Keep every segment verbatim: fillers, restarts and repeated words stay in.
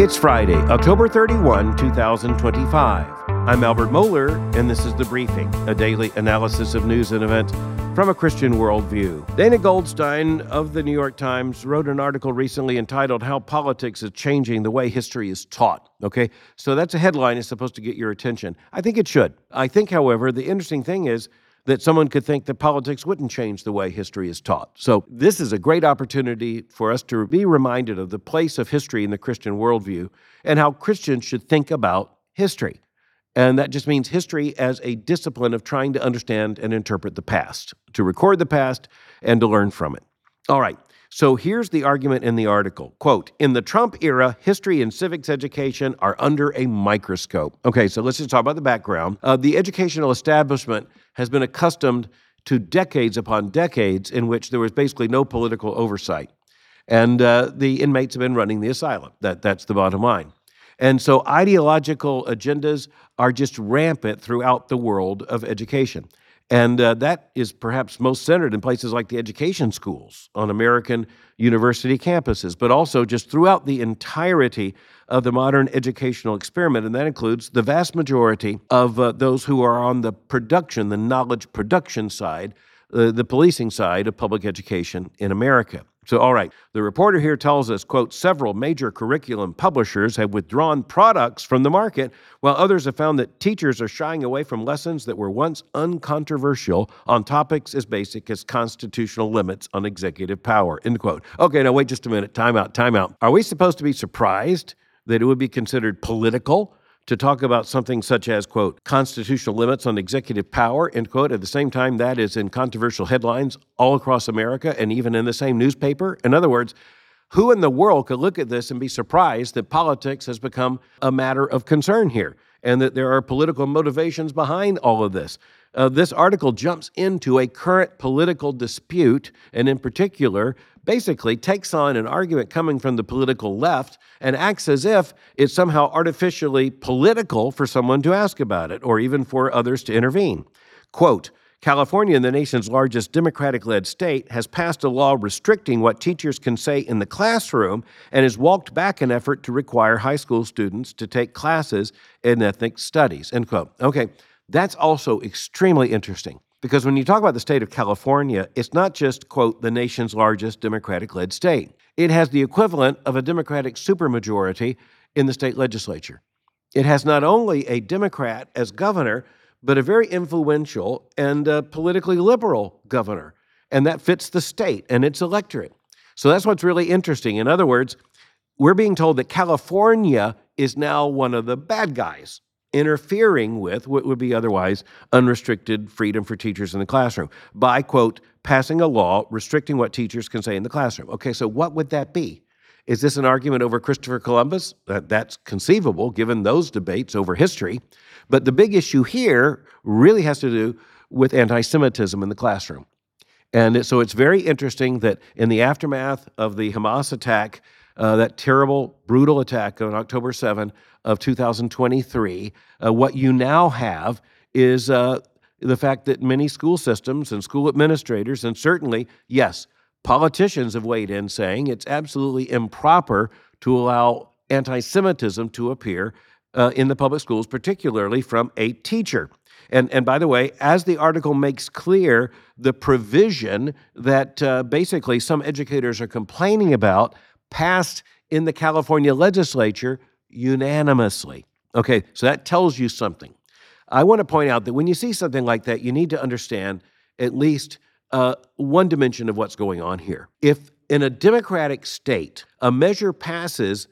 It's Friday, October thirty-first, two thousand twenty-five. I'm Albert Mohler, and this is The Briefing, a daily analysis of news and events from a Christian worldview. Dana Goldstein of the New York Times wrote an article recently entitled How Politics is Changing the Way History is Taught. Okay, so that's a headline. It's supposed to get your attention. I think it should. I think, however, the interesting thing is that someone could think that politics wouldn't change the way history is taught. So this is a great opportunity for us to be reminded of the place of history in the Christian worldview and how Christians should think about history. And that just means history as a discipline of trying to understand and interpret the past, to record the past and to learn from it. All right, so here's the argument in the article. Quote, in the Trump era, history and civics education are under a microscope. Okay, so let's just talk about the background. Uh, the educational establishment has been accustomed to decades upon decades in which there was basically no political oversight. And uh, the inmates have been running the asylum. That, that's the bottom line. And so ideological agendas are just rampant throughout the world of education. And uh, that is perhaps most centered in places like the education schools on American university campuses, but also just throughout the entirety of the modern educational experiment. And that includes the vast majority of uh, those who are on the production, the knowledge production side, uh, the policing side of public education in America. So, all right, the reporter here tells us, quote, several major curriculum publishers have withdrawn products from the market, while others have found that teachers are shying away from lessons that were once uncontroversial on topics as basic as constitutional limits on executive power, end quote. Okay, now wait just a minute. Time out, time out. Are we supposed to be surprised that it would be considered political to talk about something such as, quote, constitutional limits on executive power, end quote, at the same time that is in controversial headlines all across America and even in the same newspaper? In other words, who in the world could look at this and be surprised that politics has become a matter of concern here and that there are political motivations behind all of this? Uh, this article jumps into a current political dispute and in particular basically takes on an argument coming from the political left and acts as if it's somehow artificially political for someone to ask about it or even for others to intervene. Quote, California, the nation's largest Democratic-led state, has passed a law restricting what teachers can say in the classroom and has walked back an effort to require high school students to take classes in ethnic studies, end quote. Okay, that's also extremely interesting because when you talk about the state of California, it's not just, quote, the nation's largest Democratic-led state. It has the equivalent of a Democratic supermajority in the state legislature. It has not only a Democrat as governor, but a very influential and uh, politically liberal governor. And that fits the state and its electorate. So that's what's really interesting. In other words, we're being told that California is now one of the bad guys, interfering with what would be otherwise unrestricted freedom for teachers in the classroom by, quote, passing a law restricting what teachers can say in the classroom. Okay, so what would that be? Is this an argument over Christopher Columbus? Uh, that's conceivable given those debates over history. But the big issue here really has to do with anti-Semitism in the classroom. And it, so it's very interesting that in the aftermath of the Hamas attack, uh, that terrible, brutal attack on October seventh of two thousand twenty-three, uh, what you now have is uh, the fact that many school systems and school administrators, and certainly, yes, politicians have weighed in saying it's absolutely improper to allow anti-Semitism to appear uh, in the public schools, particularly from a teacher. And, and by the way, as the article makes clear, the provision that uh, basically some educators are complaining about passed in the California legislature unanimously. Okay, so that tells you something. I want to point out that when you see something like that, you need to understand at least uh, one dimension of what's going on here. If in a democratic state, a measure passes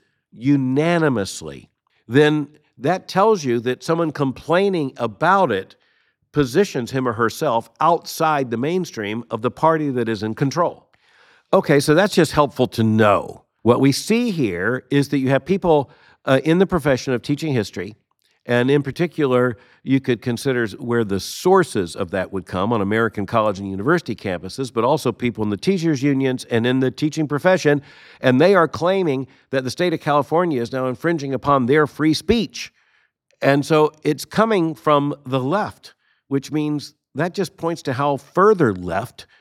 unanimously, then that tells you that someone complaining about it positions him or herself outside the mainstream of the party that is in control. Okay, so that's just helpful to know. What we see here is that you have people uh, in the profession of teaching history, and in particular, you could consider where the sources of that would come on American college and university campuses, but also people in the teachers' unions and in the teaching profession, and they are claiming that the state of California is now infringing upon their free speech. And so it's coming from the left, which means that just points to how further left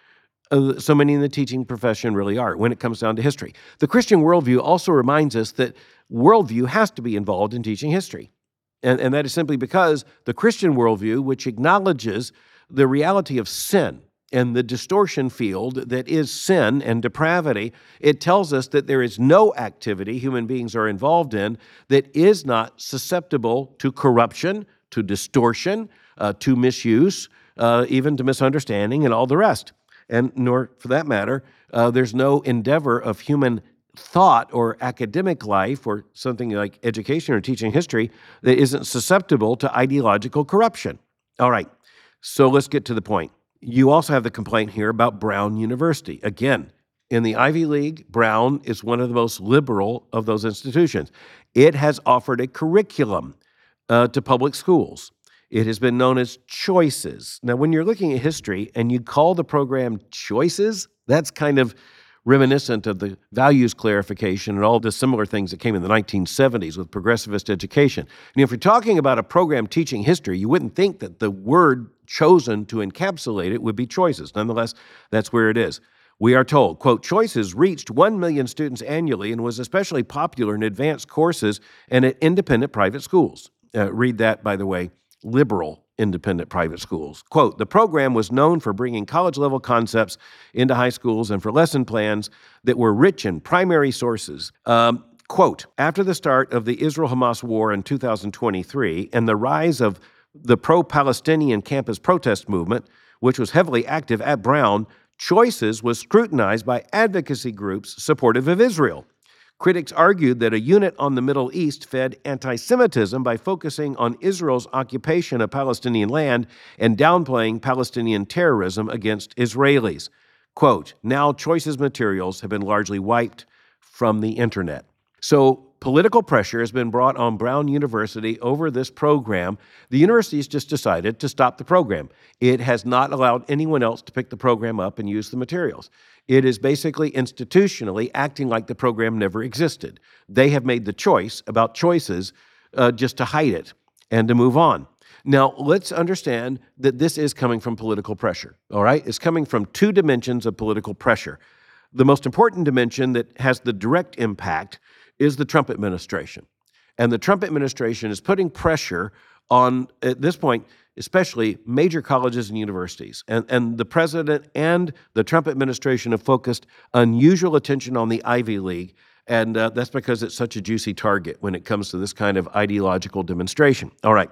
uh, so many in the teaching profession really are when it comes down to history. The Christian worldview also reminds us that worldview has to be involved in teaching history. And, and that is simply because the Christian worldview, which acknowledges the reality of sin and the distortion field that is sin and depravity, it tells us that there is no activity human beings are involved in that is not susceptible to corruption, to distortion, uh, to misuse, uh, even to misunderstanding and all the rest. And nor, for that matter, uh, there's no endeavor of human thought or academic life or something like education or teaching history that isn't susceptible to ideological corruption. All right, so let's get to the point. You also have the complaint here about Brown University. Again, in the Ivy League, Brown is one of the most liberal of those institutions. It has offered a curriculum uh, to public schools. It has been known as Choices. Now, when you're looking at history and you call the program Choices, that's kind of reminiscent of the values clarification and all the similar things that came in the nineteen seventies with progressivist education. And if you're talking about a program teaching history, you wouldn't think that the word chosen to encapsulate it would be Choices. Nonetheless, that's where it is. We are told, quote, Choices reached one million students annually and was especially popular in advanced courses and at independent private schools. Uh, read that, by the way, liberal independent private schools. Quote, the program was known for bringing college-level concepts into high schools and for lesson plans that were rich in primary sources. Um, quote, after the start of the Israel-Hamas war in two thousand twenty-three and the rise of the pro-Palestinian campus protest movement, which was heavily active at Brown, Choices was scrutinized by advocacy groups supportive of Israel. Critics argued that a unit on the Middle East fed anti-Semitism by focusing on Israel's occupation of Palestinian land and downplaying Palestinian terrorism against Israelis. Quote, now Choices materials have been largely wiped from the internet. So political pressure has been brought on Brown University over this program. The university has just decided to stop the program. It has not allowed anyone else to pick the program up and use the materials. It is basically institutionally acting like the program never existed. They have made the choice about choices uh, just to hide it and to move on. Now, let's understand that this is coming from political pressure, all right? It's coming from two dimensions of political pressure. The most important dimension that has the direct impact is the Trump administration. And the Trump administration is putting pressure on, at this point, especially major colleges and universities. And, and the president and the Trump administration have focused unusual attention on the Ivy League, and uh, that's because it's such a juicy target when it comes to this kind of ideological demonstration. All right,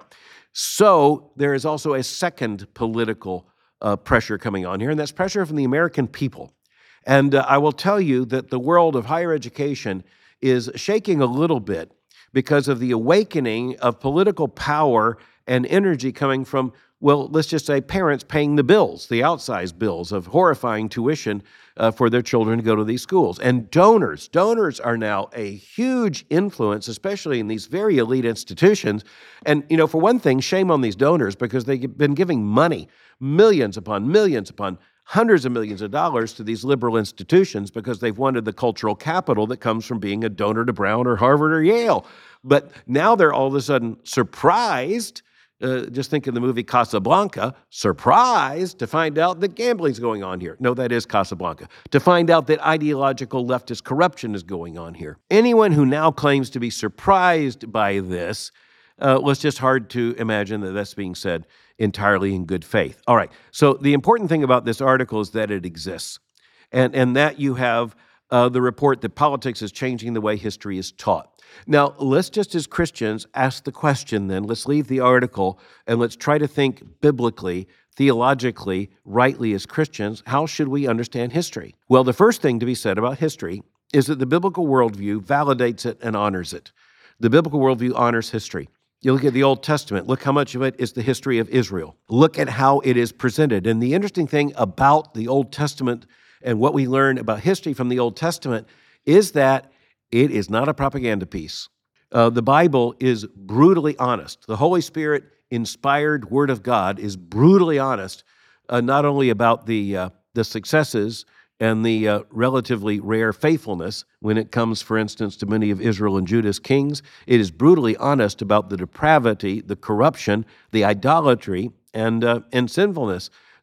so there is also a second political uh, pressure coming on here, and that's pressure from the American people. And uh, I will tell you that the world of higher education is shaking a little bit because of the awakening of political power and energy coming from, well, let's just say parents paying the bills, the outsized bills of horrifying tuition uh, for their children to go to these schools. And donors, donors are now a huge influence, especially in these very elite institutions. And, you know, for one thing, shame on these donors because they've been giving money, millions upon millions upon hundreds of millions of dollars to these liberal institutions because they've wanted the cultural capital that comes from being a donor to Brown or Harvard or Yale. But now they're all of a sudden surprised. Uh, just think of the movie Casablanca, surprised to find out that gambling's going on here. No, that is Casablanca. To find out that ideological leftist corruption is going on here. Anyone who now claims to be surprised by this, uh, well, it's just hard to imagine that that's being said entirely in good faith. All right, so the important thing about this article is that it exists, and, and that you have uh, the report that politics is changing the way history is taught. Now, let's just as Christians ask the question then, let's leave the article and let's try to think biblically, theologically, rightly as Christians, how should we understand history? Well, the first thing to be said about history is that the biblical worldview validates it and honors it. The biblical worldview honors history. You look at the Old Testament, look how much of it is the history of Israel. Look at how it is presented. And the interesting thing about the Old Testament and what we learn about history from the Old Testament is that it is not a propaganda piece. Uh, the Bible is brutally honest. The Holy Spirit inspired Word of God is brutally honest, uh, not only about the uh, the successes and the uh, relatively rare faithfulness when it comes, for instance, to many of Israel and Judah's kings. It is brutally honest about the depravity, the corruption, the idolatry, and uh, and sinfulness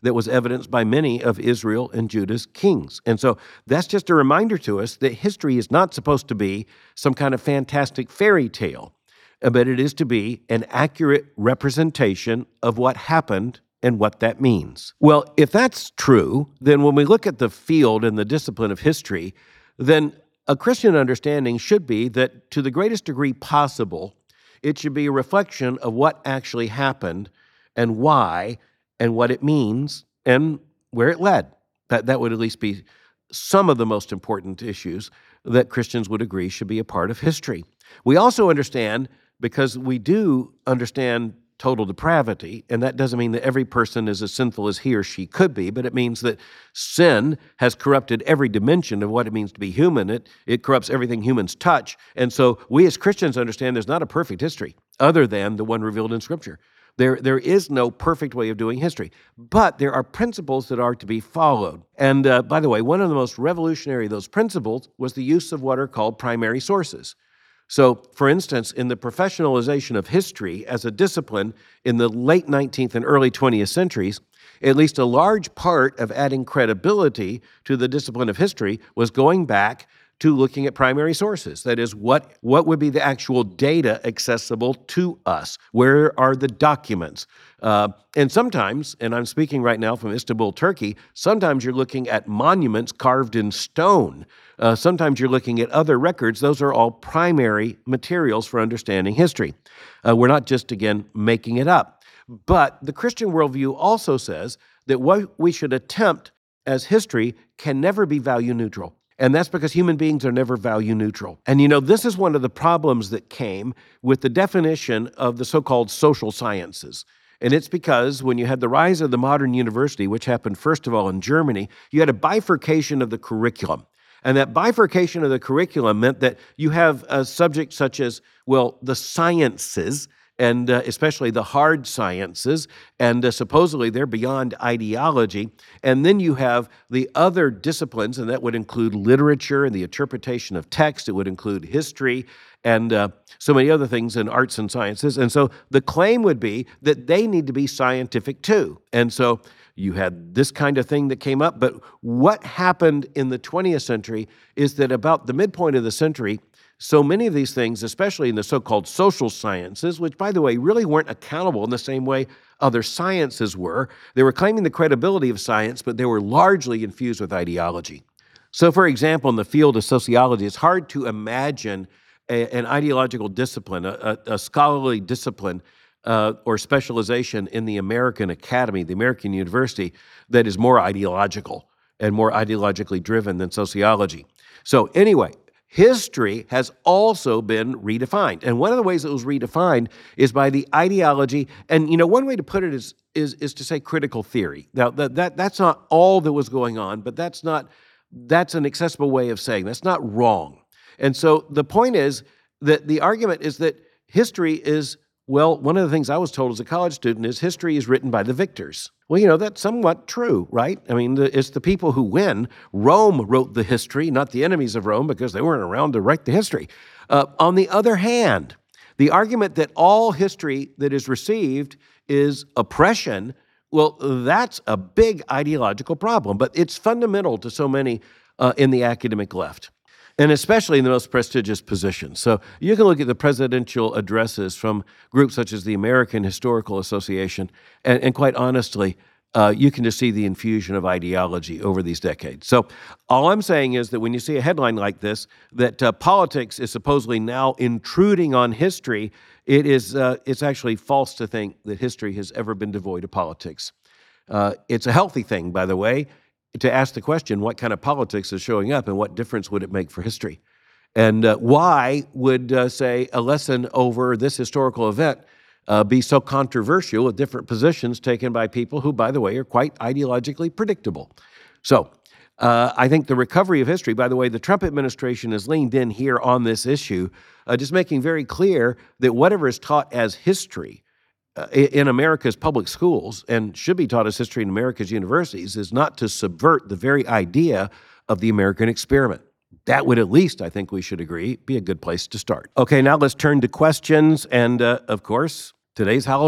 that was evidenced by many of Israel and Judah's kings. And so that's just a reminder to us that history is not supposed to be some kind of fantastic fairy tale, but it is to be an accurate representation of what happened and what that means. Well, if that's true, then when we look at the field and the discipline of history, then a Christian understanding should be that to the greatest degree possible, it should be a reflection of what actually happened and why and what it means and where it led. That, that would at least be some of the most important issues that Christians would agree should be a part of history. We also understand, because we do understand total depravity, and that doesn't mean that every person is as sinful as he or she could be, but it means that sin has corrupted every dimension of what it means to be human. It, it corrupts everything humans touch, and so we as Christians understand there's not a perfect history other than the one revealed in Scripture. There, there is no perfect way of doing history, but there are principles that are to be followed. And uh, by the way, one of the most revolutionary of those principles was the use of what are called primary sources. So, for instance, in the professionalization of history as a discipline in the late nineteenth and early twentieth centuries, at least a large part of adding credibility to the discipline of history was going back to looking at primary sources. That is, what, what would be the actual data accessible to us? Where are the documents? Uh, and sometimes, and I'm speaking right now from Istanbul, Turkey, sometimes you're looking at monuments carved in stone. Uh, sometimes you're looking at other records. Those are all primary materials for understanding history. Uh, we're not just, again, making it up. But the Christian worldview also says that what we should attempt as history can never be value neutral. And that's because human beings are never value neutral. And you know, this is one of the problems that came with the definition of the so-called social sciences. And it's because when you had the rise of the modern university, which happened first of all in Germany, you had a bifurcation of the curriculum. And that bifurcation of the curriculum meant that you have a subject such as, well, the sciences, and uh, especially the hard sciences, and uh, supposedly they're beyond ideology. And then you have the other disciplines, and that would include literature and the interpretation of text. It would include history and uh, so many other things in arts and sciences. And so the claim would be that they need to be scientific too. And so you had this kind of thing that came up. But what happened in the twentieth century is that about the midpoint of the century, so many of these things, especially in the so-called social sciences, which, by the way, really weren't accountable in the same way other sciences were. They were claiming the credibility of science, but they were largely infused with ideology. So, for example, in the field of sociology, it's hard to imagine a, an ideological discipline, a, a, a scholarly discipline uh, or specialization in the American academy, the American university, that is more ideological and more ideologically driven than sociology. So anyway, history has also been redefined. And one of the ways it was redefined is by the ideology. And, you know, one way to put it is is, is to say critical theory. Now, that, that that's not all that was going on, but that's not, that's an accessible way of saying that's not wrong. And so the point is that the argument is that history is, well, one of the things I was told as a college student is history is written by the victors. Well, you know, that's somewhat true, right? I mean, the, it's the people who win. Rome wrote the history, not the enemies of Rome, because they weren't around to write the history. Uh, on the other hand, the argument that all history that is received is oppression, well, that's a big ideological problem, but it's fundamental to so many uh, in the academic left, and especially in the most prestigious positions. So you can look at the presidential addresses from groups such as the American Historical Association, and, and quite honestly, uh, you can just see the infusion of ideology over these decades. So all I'm saying is that when you see a headline like this, that uh, politics is supposedly now intruding on history, it is uh, it's actually false to think that history has ever been devoid of politics. Uh, it's a healthy thing, by the way, to ask the question, what kind of politics is showing up and what difference would it make for history? And uh, why would, uh, say, a lesson over this historical event uh, be so controversial with different positions taken by people who, by the way, are quite ideologically predictable? So uh, I think the recovery of history, by the way, the Trump administration has leaned in here on this issue, uh, just making very clear that whatever is taught as history Uh, in America's public schools and should be taught as history in America's universities is not to subvert the very idea of the American experiment. That would at least, I think we should agree, be a good place to start. Okay, now let's turn to questions. And uh, of course, today's Halloween.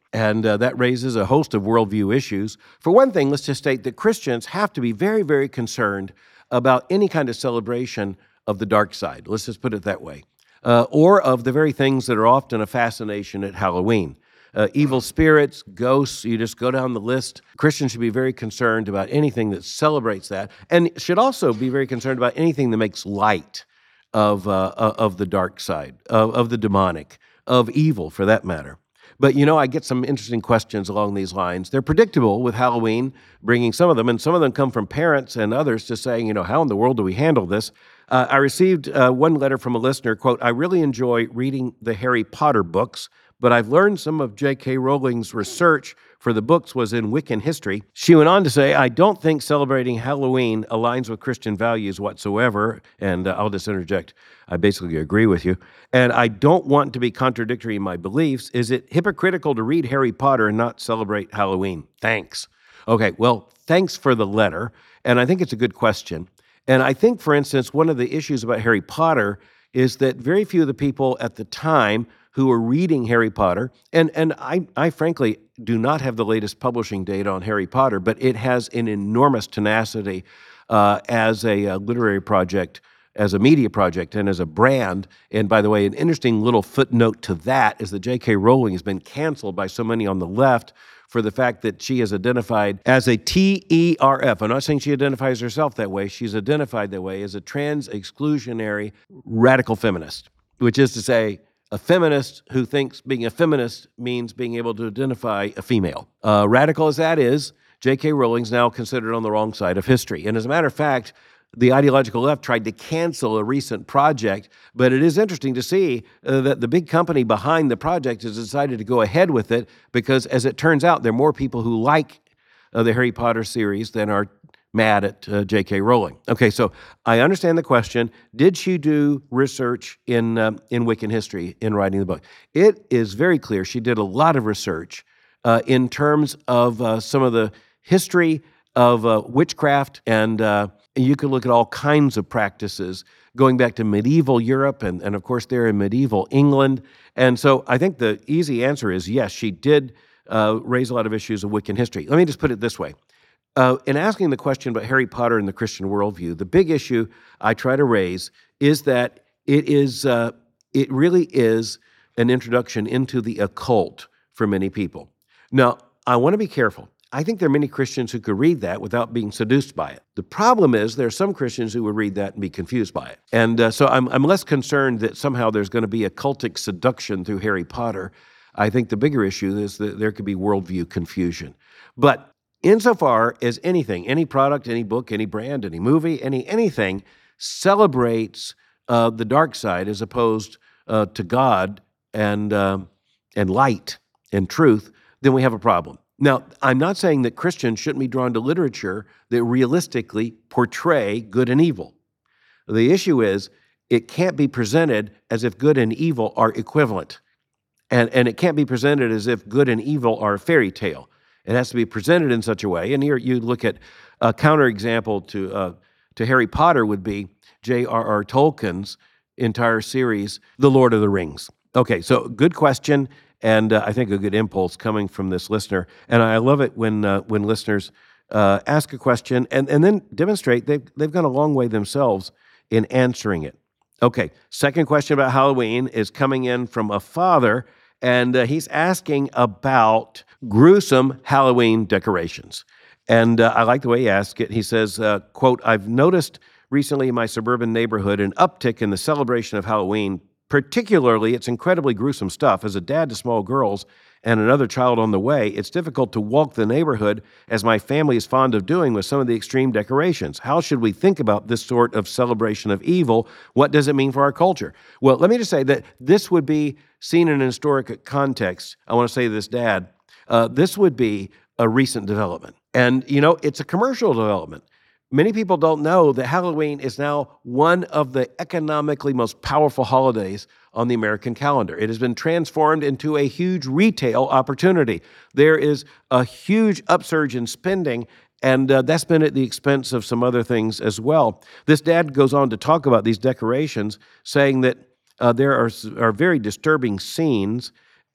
And uh, that raises a host of worldview issues. For one thing, let's just state that Christians have to be very, very concerned about any kind of celebration of the dark side. Let's just put it that way. Uh, or of the very things that are often a fascination at Halloween. Uh, evil spirits, ghosts, you just go down the list. Christians should be very concerned about anything that celebrates that, and should also be very concerned about anything that makes light of uh, of the dark side, of, of the demonic, of evil for that matter. But, you know, I get some interesting questions along these lines. They're predictable with Halloween, bringing some of them, and some of them come from parents and others just saying, you know, how in the world do we handle this? Uh, I received uh, one letter from a listener, quote, I really enjoy reading the Harry Potter books, but I've learned some of J K. Rowling's research for the books was in Wiccan history. She went on to say, I don't think celebrating Halloween aligns with Christian values whatsoever. And uh, I'll just interject, I basically agree with you. And I don't want to be contradictory in my beliefs. Is it hypocritical to read Harry Potter and not celebrate Halloween? Thanks. Okay, well, thanks for the letter. And I think it's a good question. And I think, for instance, one of the issues about Harry Potter is that very few of the people at the time who were reading Harry Potter, and, and I, I frankly do not have the latest publishing date on Harry Potter, but it has an enormous tenacity uh, as a, a literary project, as a media project, and as a brand. And by the way, an interesting little footnote to that is that J K. Rowling has been canceled by so many on the left for the fact that she is identified as a T E R F. I'm not saying she identifies herself that way. She's identified that way as a trans-exclusionary radical feminist, which is to say, a feminist who thinks being a feminist means being able to identify a female. Uh, radical as that is, J K. Rowling's now considered on the wrong side of history. And as a matter of fact, the ideological left tried to cancel a recent project, but it is interesting to see uh, that the big company behind the project has decided to go ahead with it because, as it turns out, there are more people who like uh, the Harry Potter series than are mad at uh, J K. Rowling. Okay, so I understand the question. Did she do research in um, in Wiccan history in writing the book? It is very clear she did a lot of research uh, in terms of uh, some of the history of uh, witchcraft, and uh, you can look at all kinds of practices going back to medieval Europe and, and of course, there in medieval England. And so I think the easy answer is yes, she did uh, raise a lot of issues of Wiccan history. Let me just put it this way. Uh, in asking the question about Harry Potter and the Christian worldview, the big issue I try to raise is that it is uh, it really is an introduction into the occult for many people. Now, I want to be careful. I think there are many Christians who could read that without being seduced by it. The problem is there are some Christians who would read that and be confused by it. And uh, so I'm, I'm less concerned that somehow there's going to be a cultic seduction through Harry Potter. I think the bigger issue is that there could be worldview confusion. But insofar as anything, any product, any book, any brand, any movie, any anything celebrates uh, the dark side as opposed uh, to God and uh, and light and truth, then we have a problem. Now, I'm not saying that Christians shouldn't be drawn to literature that realistically portray good and evil. The issue is it can't be presented as if good and evil are equivalent. And, and it can't be presented as if good and evil are a fairy tale. It has to be presented in such a way. And here you look at a counterexample to uh, to Harry Potter would be J R R. Tolkien's entire series, The Lord of the Rings. Okay, so good question, and uh, I think a good impulse coming from this listener. And I love it when uh, when listeners uh, ask a question and, and then demonstrate they've, they've gone a long way themselves in answering it. Okay, second question about Halloween is coming in from a father, and uh, he's asking about gruesome Halloween decorations. And uh, I like the way he asked it. He says, uh, quote, I've noticed recently in my suburban neighborhood an uptick in the celebration of Halloween. Particularly, it's incredibly gruesome stuff. As a dad to small girls and another child on the way, it's difficult to walk the neighborhood, as my family is fond of doing with some of the extreme decorations. How should we think about this sort of celebration of evil? What does it mean for our culture? Well, let me just say that this would be seen in an historic context. I want to say to this dad, uh, this would be a recent development. And, you know, it's a commercial development. Many people don't know that Halloween is now one of the economically most powerful holidays on the American calendar. It has been transformed into a huge retail opportunity. There is a huge upsurge in spending, and uh, that's been at the expense of some other things as well. This dad goes on to talk about these decorations, saying that uh, there are, are very disturbing scenes,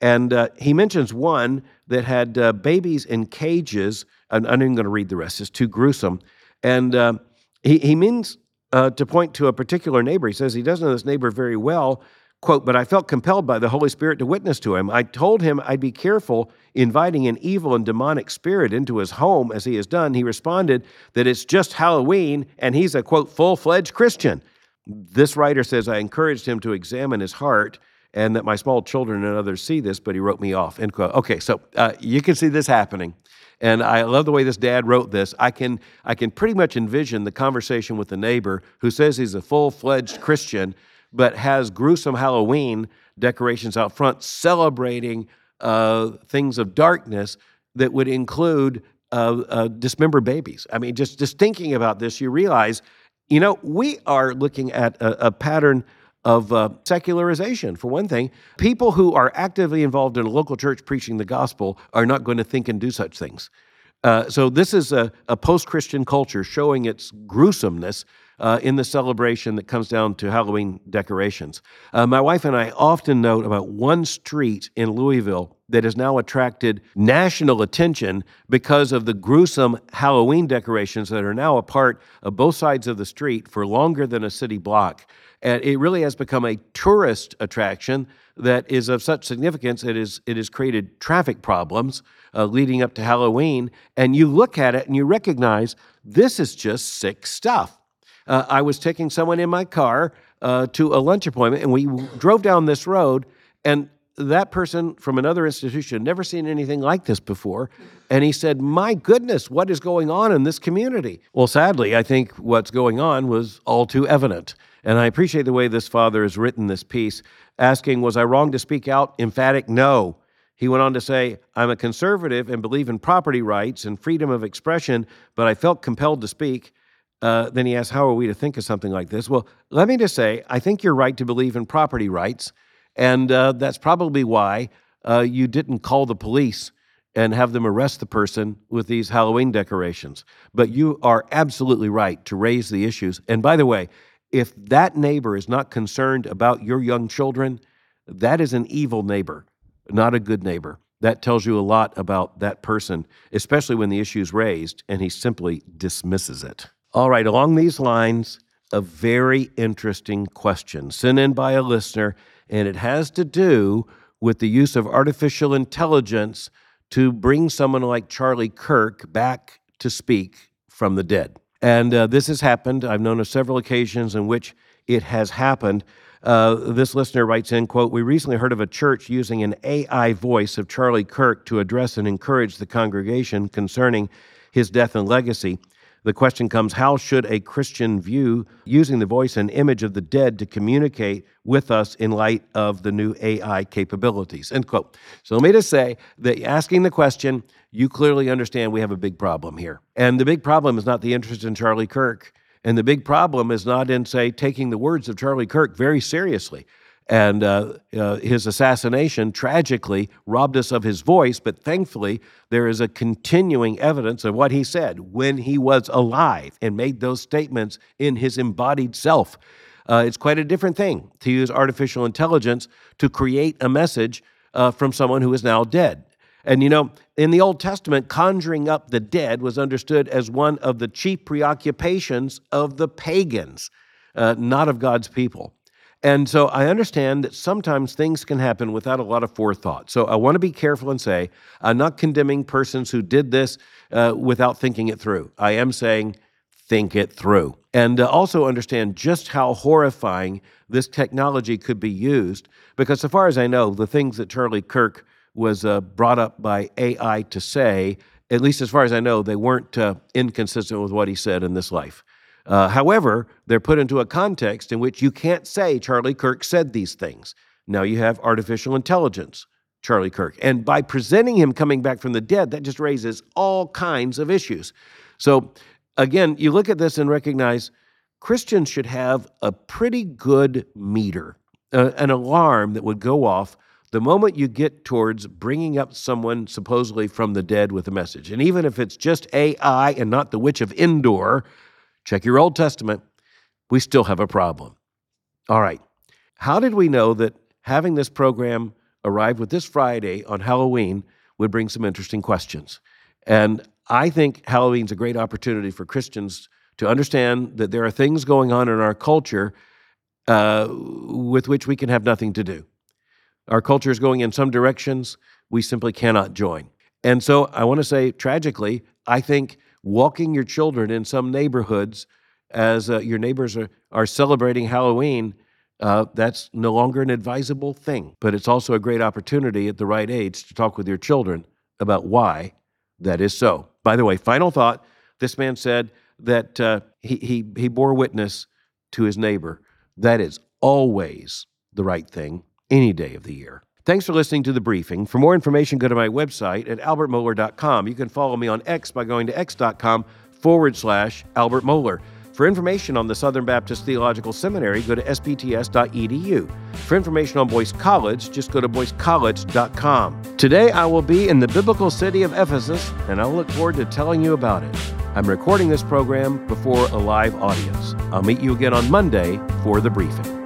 And uh, he mentions one that had uh, babies in cages. I'm not even going to read the rest. It's too gruesome. And uh, he, he means uh, to point to a particular neighbor. He says he doesn't know this neighbor very well, quote, but I felt compelled by the Holy Spirit to witness to him. I told him I'd be careful inviting an evil and demonic spirit into his home as he has done. He responded that it's just Halloween and he's a, quote, full-fledged Christian. This writer says, I encouraged him to examine his heart and that my small children and others see this, but he wrote me off, end quote. Okay, so uh, you can see this happening. And I love the way this dad wrote this. I can I can pretty much envision the conversation with the neighbor who says he's a full-fledged Christian, but has gruesome Halloween decorations out front celebrating uh, things of darkness that would include uh, uh, dismembered babies. I mean, just, just thinking about this, you realize, you know, we are looking at a, a pattern of uh, secularization, for one thing. People who are actively involved in a local church preaching the gospel are not going to think and do such things. Uh, so this is a, a post-Christian culture showing its gruesomeness uh, in the celebration that comes down to Halloween decorations. Uh, my wife and I often note about one street in Louisville that has now attracted national attention because of the gruesome Halloween decorations that are now a part of both sides of the street for longer than a city block. And it really has become a tourist attraction that is of such significance it is it has created traffic problems uh, leading up to Halloween. And you look at it and you recognize this is just sick stuff. Uh, I was taking someone in my car uh, to a lunch appointment, and we drove down this road, and that person from another institution had never seen anything like this before. And he said, my goodness, what is going on in this community? Well, sadly, I think what's going on was all too evident. And I appreciate the way this father has written this piece, asking, was I wrong to speak out? Emphatic no. He went on to say, I'm a conservative and believe in property rights and freedom of expression, but I felt compelled to speak. Uh, then he asked, how are we to think of something like this? Well, let me just say, I think you're right to believe in property rights, and uh, that's probably why uh, you didn't call the police and have them arrest the person with these Halloween decorations. But you are absolutely right to raise the issues. And by the way, if that neighbor is not concerned about your young children, that is an evil neighbor, not a good neighbor. That tells you a lot about that person, especially when the issue is raised and he simply dismisses it. All right, along these lines, a very interesting question sent in by a listener, and it has to do with the use of artificial intelligence to bring someone like Charlie Kirk back to speak from the dead. And uh, this has happened. I've known of several occasions in which it has happened. Uh, this listener writes in, quote, we recently heard of a church using an A I voice of Charlie Kirk to address and encourage the congregation concerning his death and legacy. The question comes, how should a Christian view using the voice and image of the dead to communicate with us in light of the new A I capabilities? End quote. So let me just say that asking the question, you clearly understand we have a big problem here. And the big problem is not the interest in Charlie Kirk. And the big problem is not in, say, taking the words of Charlie Kirk very seriously. And uh, uh, his assassination tragically robbed us of his voice, but thankfully there is a continuing evidence of what he said when he was alive and made those statements in his embodied self. Uh, it's quite a different thing to use artificial intelligence to create a message uh, from someone who is now dead. And you know, in the Old Testament, conjuring up the dead was understood as one of the chief preoccupations of the pagans, uh, not of God's people. And so I understand that sometimes things can happen without a lot of forethought. So I want to be careful and say, I'm not condemning persons who did this uh, without thinking it through. I am saying, think it through. And uh, also understand just how horrifying this technology could be used, because so far as I know, the things that Charlie Kirk was uh, brought up by A I to say, at least as far as I know, they weren't uh, inconsistent with what he said in this life. Uh, however, they're put into a context in which you can't say Charlie Kirk said these things. Now you have artificial intelligence, Charlie Kirk. And by presenting him coming back from the dead, that just raises all kinds of issues. So again, you look at this and recognize Christians should have a pretty good meter, uh, an alarm that would go off the moment you get towards bringing up someone supposedly from the dead with a message. And even if it's just A I and not the Witch of Endor, check your Old Testament, we still have a problem. All right, how did we know that having this program arrived with this Friday on Halloween would bring some interesting questions. And I think Halloween's a great opportunity for Christians to understand that there are things going on in our culture uh, with which we can have nothing to do. Our culture is going in some directions we simply cannot join. And so I want to say, tragically, I think walking your children in some neighborhoods as uh, your neighbors are, are celebrating Halloween, uh, that's no longer an advisable thing. But it's also a great opportunity at the right age to talk with your children about why that is so. By the way, final thought, this man said that uh, he, he, he bore witness to his neighbor. That is always the right thing, any day of the year. Thanks for listening to The Briefing. For more information, go to my website at albert mohler dot com. You can follow me on X by going to x.com forward slash Albert Mohler. For information on the Southern Baptist Theological Seminary, go to s b t s dot e d u. For information on Boyce College, just go to boyce college dot com. Today, I will be in the biblical city of Ephesus, and I'll look forward to telling you about it. I'm recording this program before a live audience. I'll meet you again on Monday for The Briefing.